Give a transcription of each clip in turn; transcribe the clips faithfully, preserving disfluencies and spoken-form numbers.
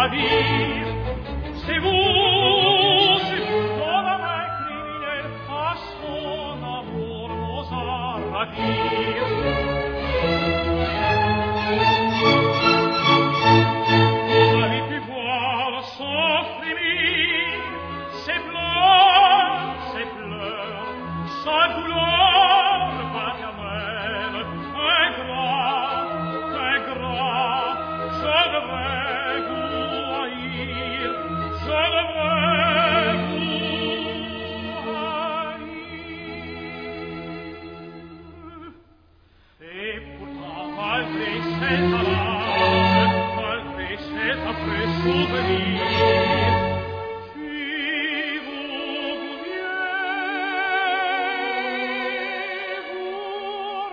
dire. C'est vous, c'est vous, comme un criminel, à son amour n'osa ravir. Vous avez pu voir son frémir, ses pleurs, ses pleurs, sa douleur paternelle, ingrat, ingrat, je devrais vous haïr, je devrais vous haïr. Et pourtant, malgré cette alarme, malgré cet affreux souvenir, qui vous vient vous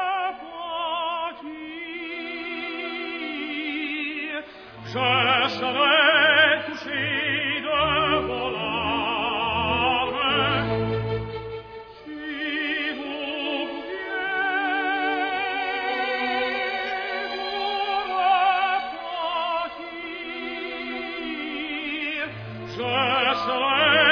repentir, je serai touché de vos larmes. Si vous vient vous repentir, je serai